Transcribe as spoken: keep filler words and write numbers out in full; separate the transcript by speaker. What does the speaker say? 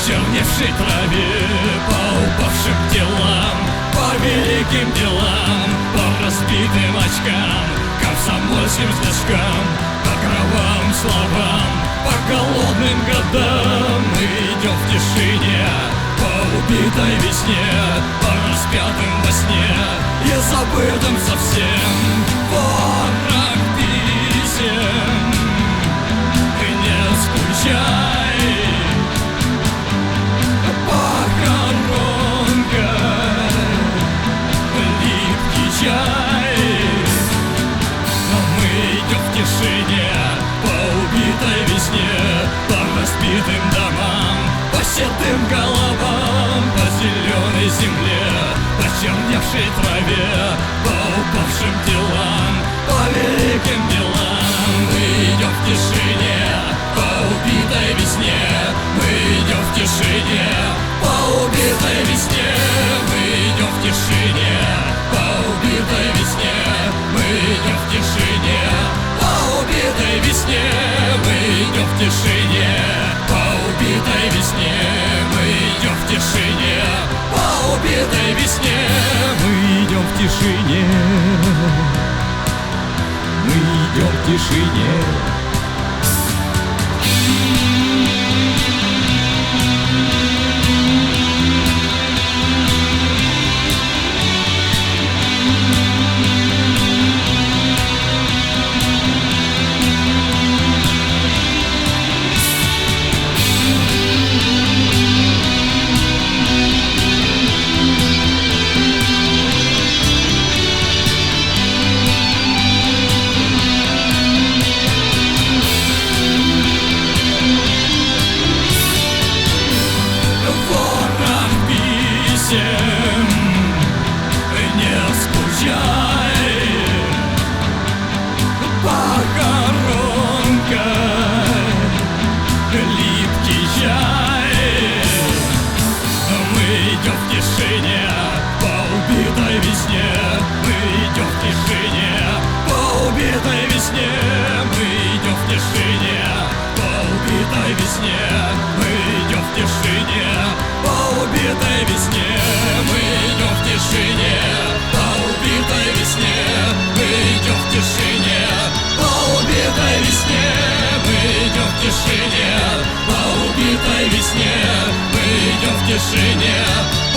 Speaker 1: почерневшей траве, по упавшим телам, по великим делам, по разбитым очкам, комсомольским значкам, по кровавым словам, по голодным годам. Мы идем в тишине, по убитой весне, по распятым во сне и забытым совсем. Ворох писем, не скучай, похоронка, липкий чай. Но мы идем в тишине, по убитой весне, по разбитым домам, по седым головам, по зеленой земле, по черневшей траве, по упавшим телам, по великим делам. Мы идем в тишине, по убитой весне, мы идем в тишине, по убитой весне, мы идем в тишине, по убитой весне, мы идем в тишине, по убитой весне, мы идем в тишине, по убитой весне, мы идем в тишине, по убитой весне, мы идем в тишине, мы идем в тишине. Не скучай, похоронка, липкий чай. Мы идем в тишине, по убитой весне, мы идем в тишине, по убитой весне, мы идем в тишине, по убитой весне, мы идем в тишине, по убитой весне, мы идем в тишине, по убитой весне, мы идем в тишине, по убитой весне, мы идем в тишине, по убитой весне, мы идем в тишине.